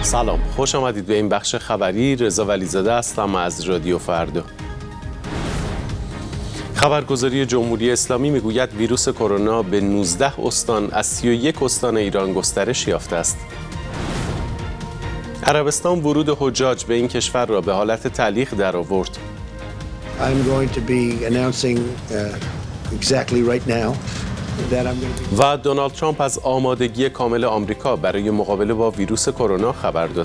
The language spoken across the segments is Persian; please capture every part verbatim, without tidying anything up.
سلام، خوش آمدید به این بخش خبری. رضا ولیزاده هستم از رادیو فردا. خبرگزاری جمهوری اسلامی میگوید ویروس کرونا به نوزده استان از سی و یک استان ایران گسترش یافته است. عربستان ورود حجاج به این کشور را به حالت تعلیق درآورد. I'm going to be announcing uh, exactly right now that I'm going to be... و دونالد ترامپ از آمادگی کامل آمریکا برای مقابله با ویروس کرونا خبر داد.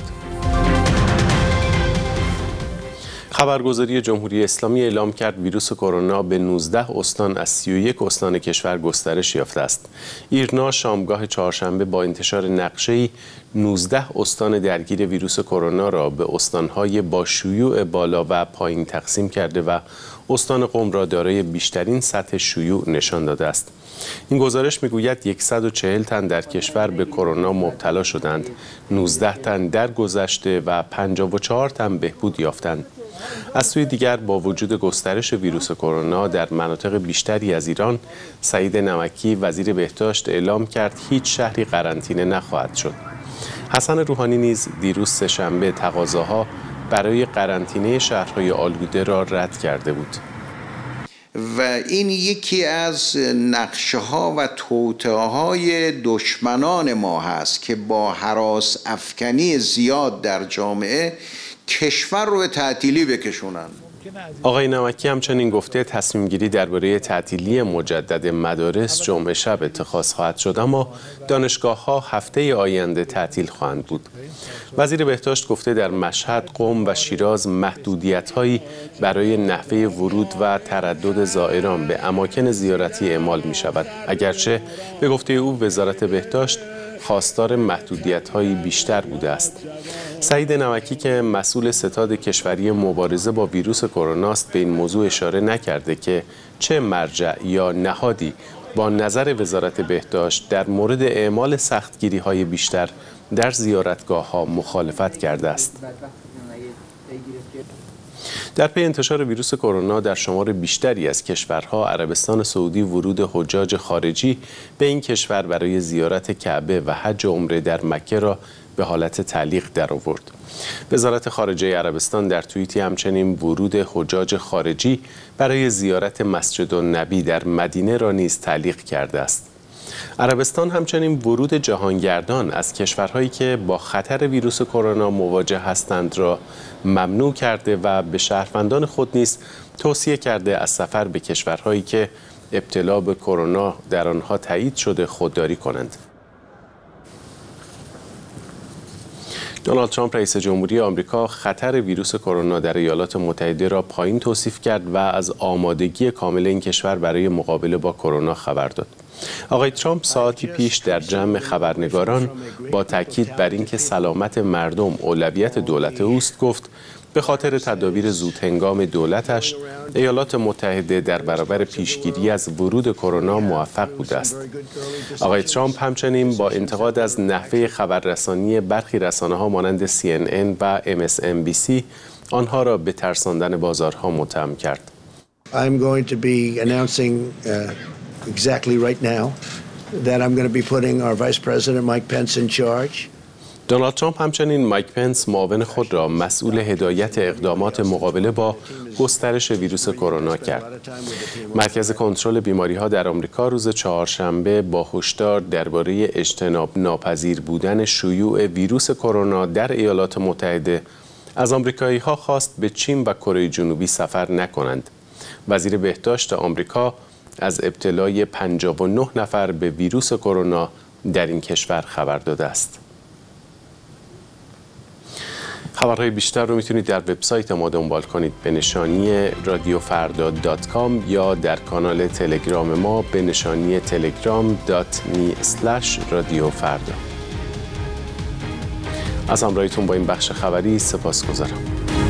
خبرگزاری جمهوری اسلامی اعلام کرد ویروس کرونا به نوزده استان از سی و یک استان کشور گسترش یافته است. ایرنا شامگاه چهارشنبه با انتشار نقشه‌ای نوزده استان درگیر ویروس کرونا را به استان‌های با شیوع بالا و پایین تقسیم کرده و استان قم را دارای بیشترین سطح شیوع نشان داده است. این گزارش میگوید صد و چهل تن در کشور به کرونا مبتلا شدند، نوزده تن درگذشته و پنجاه و چهار تن بهبود یافتند. از سوی دیگر با وجود گسترش ویروس کرونا در مناطق بیشتری از ایران، سعید نمکی وزیر بهداشت اعلام کرد هیچ شهری قرنطینه نخواهد شد. حسن روحانی نیز دیروز سه‌شنبه تقاضاها برای قرنطینه شهرهای آلوده را رد کرده بود. و این یکی از نقشه ها و توطئه های دشمنان ما هست که با هراس افکنی زیاد در جامعه کشور رو به تعطیلی بکشونن. آقای نمکی همچنین گفته تصمیم گیری درباره تعطیلی مجدد مدارس جمعه شب اتخاذ خواهد شد، اما دانشگاه ها هفته آینده تعطیل خواهند بود. وزیر بهداشت گفته در مشهد، قم و شیراز محدودیت هایی برای نحوه ورود و تردد زائران به اماکن زیارتی اعمال می شود، اگرچه به گفته او وزارت بهداشت خواستار محدودیت‌هایی بیشتر بوده است. سعید نمکی که مسئول ستاد کشوری مبارزه با ویروس کرونا است به این موضوع اشاره نکرده که چه مرجع یا نهادی با نظر وزارت بهداشت در مورد اعمال سختگیری‌های بیشتر در زیارتگاه‌ها مخالفت کرده است. در پی انتشار ویروس کرونا در شمار بیشتری از کشورها، عربستان سعودی ورود حجاج خارجی به این کشور برای زیارت کعبه و حج و عمره در مکه را به حالت تعلیق درآورد. وزارت خارجه عربستان در توییتی همچنین ورود حجاج خارجی برای زیارت مسجد النبی در مدینه را نیز تعلیق کرده است. عربستان همچنین ورود جهانگردان از کشورهایی که با خطر ویروس کرونا مواجه هستند را ممنوع کرده و به شهروندان خود نیز توصیه کرده از سفر به کشورهایی که ابتلا به کرونا در آنها تایید شده خودداری کنند. دونالد ترامپ رئیس جمهوری آمریکا خطر ویروس کرونا در ایالات متحده را پایین توصیف کرد و از آمادگی کامل این کشور برای مقابله با کرونا خبر داد. آقای ترامپ ساعتی پیش در جمع خبرنگاران با تاکید بر اینکه سلامت مردم اولویت دولت اوست گفت به خاطر تدابیر زودهنگام دولتش ایالات متحده در برابر پیشگیری از ورود کرونا موفق بوده است. آقای ترامپ همچنین با انتقاد از نحوه خبررسانی برخی رسانه‌ها مانند سی ان ان و ام اس ان بی سی آنها را به ترساندن بازارها متهم کرد. I'm going to be announcing uh, exactly right now that I'm going to be putting our Vice President Mike Pence in charge. دونالد ترامپ همچنین مایک پنس معاون خود را مسئول هدایت اقدامات مقابله با گسترش ویروس کرونا کرد. مرکز کنترل بیماری‌ها در آمریکا روز چهارشنبه با هشدار درباره اجتناب ناپذیر بودن شیوع ویروس کرونا در ایالات متحده از آمریکایی‌ها خواست به چین و کره جنوبی سفر نکنند. وزیر بهداشت آمریکا از ابتلای پنجاه و نه نفر به ویروس کرونا در این کشور خبر داده است. خبرهای بیشتر رو میتونید در وبسایت ما دنبال کنید به نشانی رادیو فردا دات کام یا در کانال تلگرام ما به نشانی تلگرام دات می اسلش رادیو فردا. از همراهیتون با این بخش خبری سپاسگزارم.